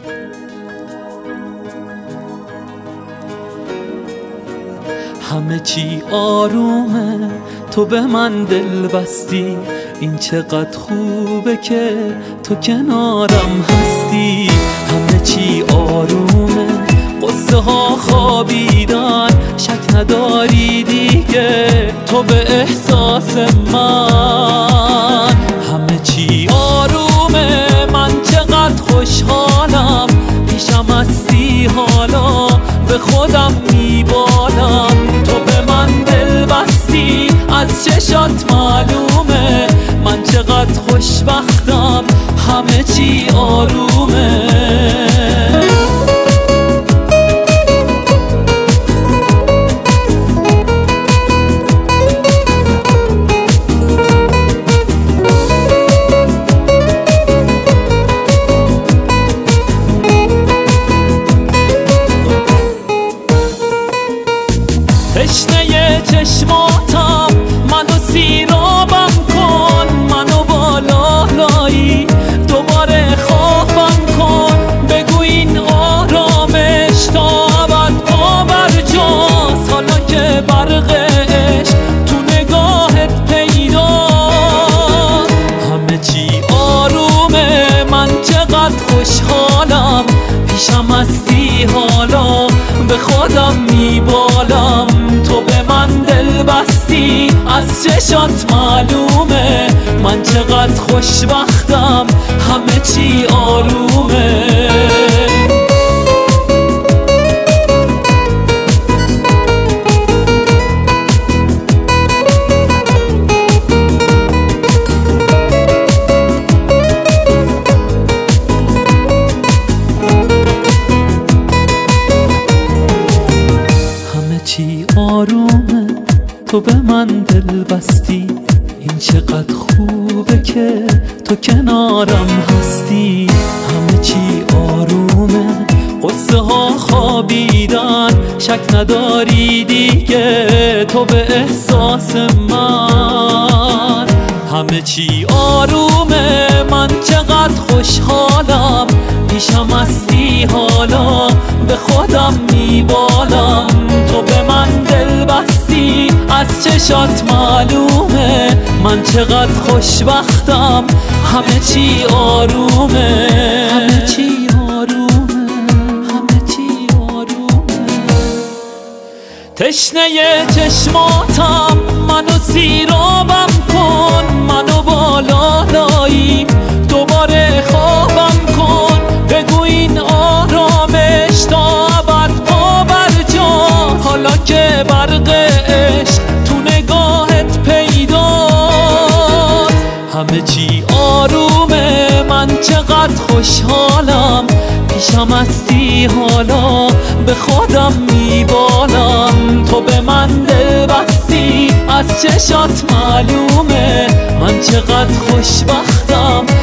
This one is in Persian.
همه چی آرومه، تو به من دل بستی. این چقدر خوبه که تو کنارم هستی. همه چی آرومه، قصه ها خوابیدن، شک نداری دیگه تو به احساس من. همه چی آرومه، من چقدر خوشحالم، پیشم هستی حالا به خودم میبالم. تو به من دل بستی، از چشات معلومه من چقدر خوشبختم، همه چی آرومه. تشنه چشماتم، منو سیرابم کن، منو بالا لایی دوباره خوابم کن. بگو این آرامش تا ابد پابرجاست، حالا که برق عشق تو نگاهت پیداست. همه چی آرومه، من چقدر خوشحالم، پیشم هستی حالا به خودم میبالم. تو به من دل بستی، از چشات معلومه من چقدر خوشبختم، همه چی آرومه. چی آرومه، تو به من دل بستی. این چقدر خوبه که تو کنارم هستی. همه چی آرومه، قصه ها خوابیدن، شک نداری دیگه تو به احساس من. همه چی آرومه، من چقدر خوشحالم، پیشم هستی حالا به خودم میبالم. تو به من دل بستی، از چشات معلومه من چقدر خوشبختم، همه چی آرومه. همه چی آرومه، همه چی آرومه. تشنه چشماتم، منو سیرابم کن، منو بالا لایی دوباره خوابم کن. بگو این آرامش تا ابد پابرجاست، حالا که برق عشق تو نگاهت پیداست. همه چی آرومه، من چقدر خوشحالم، پیشم هستی حالا به خودم میبالم. تو به من دل بستی، از چشات معلومه من چقدر خوشبختم،